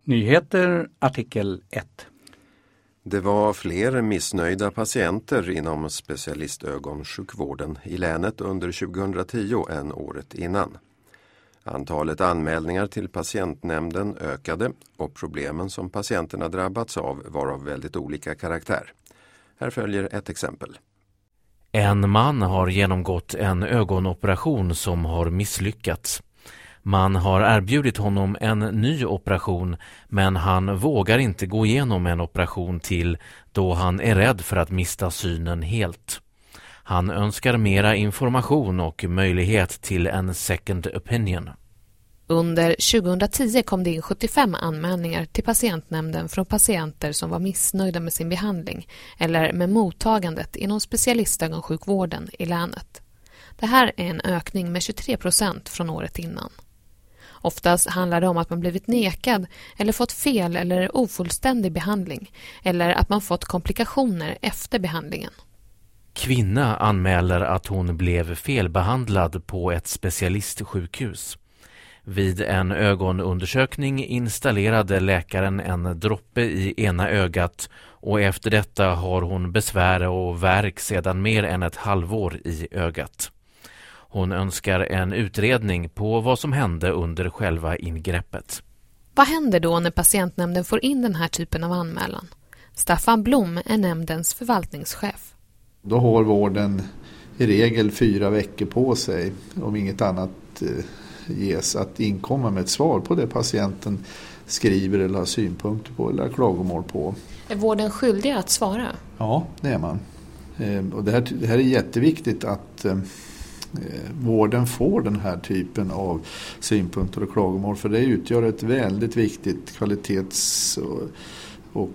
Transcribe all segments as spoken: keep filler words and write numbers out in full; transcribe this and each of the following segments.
Nyheter artikel ett. Det var fler missnöjda patienter inom specialistögonsjukvården i länet under tjugohundratio än året innan. Antalet anmälningar till patientnämnden ökade och problemen som patienterna drabbats av var av väldigt olika karaktär. Här följer ett exempel. En man har genomgått en ögonoperation som har misslyckats. Man har erbjudit honom en ny operation, men han vågar inte gå igenom en operation till då han är rädd för att mista synen helt. Han önskar mera information och möjlighet till en second opinion. Under tjugohundratio kom det in sjuttiofem anmälningar till patientnämnden från patienter som var missnöjda med sin behandling eller med mottagandet inom specialistögonsjukvården i länet. Det här är en ökning med tjugotre procent från året innan. Oftast handlar det om att man blivit nekad eller fått fel eller ofullständig behandling eller att man fått komplikationer efter behandlingen. Kvinna anmäler att hon blev felbehandlad på ett specialistsjukhus. Vid en ögonundersökning installerade läkaren en droppe i ena ögat och efter detta har hon besvär och värk sedan mer än ett halvår i ögat. Hon önskar en utredning på vad som hände under själva ingreppet. Vad händer då när patientnämnden får in den här typen av anmälan? Staffan Blom är nämndens förvaltningschef. Då har vården i regel fyra veckor på sig, om inget annat ges, att inkomma med ett svar på det patienten skriver eller har synpunkter på eller har klagomål på. Är vården skyldig att svara? Ja, det är man. Och det här, det här är jätteviktigt att vården får den här typen av synpunkter och klagomål, för det utgör ett väldigt viktigt kvalitets- och, och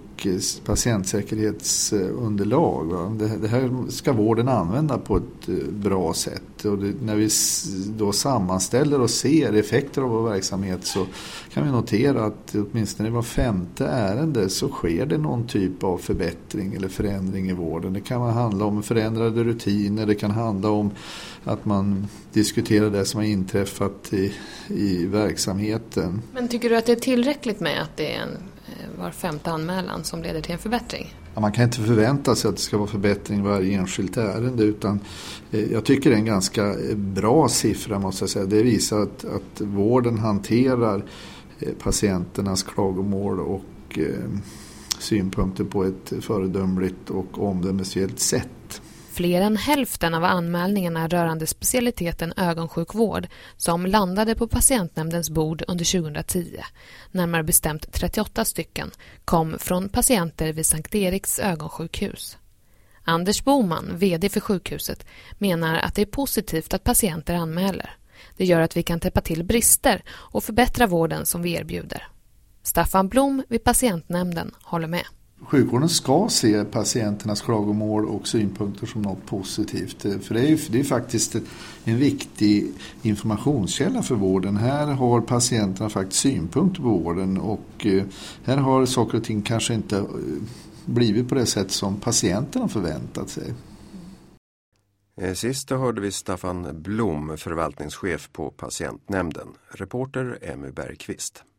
patientsäkerhetsunderlag. Va? Det, det här ska vården använda på ett bra sätt, och det, när vi då sammanställer och ser effekter av vår verksamhet så kan vi notera att åtminstone i var femte ärende så sker det någon typ av förbättring eller förändring i vården. Det kan handla om förändrade rutiner, det kan handla om att man diskuterar det som har inträffat i, i verksamheten. Men tycker du att det är tillräckligt med att det är en var femte anmälan som leder till en förbättring? Ja, man kan inte förvänta sig att det ska vara förbättring varje enskilt ärende, utan eh, jag tycker det är en ganska bra siffra, måste jag säga. Det visar att, att vården hanterar eh, patienternas klagomål och eh, synpunkter på ett föredömligt och omdömesgillt sätt. Fler än hälften av anmälningarna rörande specialiteten ögonsjukvård som landade på patientnämndens bord under tjugohundratio, närmare bestämt trettioåtta stycken, kom från patienter vid Sankt Eriks ögonsjukhus. Anders Boman, vd för sjukhuset, menar att det är positivt att patienter anmäler. Det gör att vi kan täppa till brister och förbättra vården som vi erbjuder. Staffan Blom vid patientnämnden håller med. Sjukvården ska se patienternas klagomål och synpunkter som något positivt. För det är ju det är faktiskt en viktig informationskälla för vården. Här har patienterna faktiskt synpunkter på vården, och här har saker och ting kanske inte blivit på det sätt som patienterna förväntat sig. Sist hörde vi Staffan Blom, förvaltningschef på patientnämnden. Reporter Emmy Bergqvist.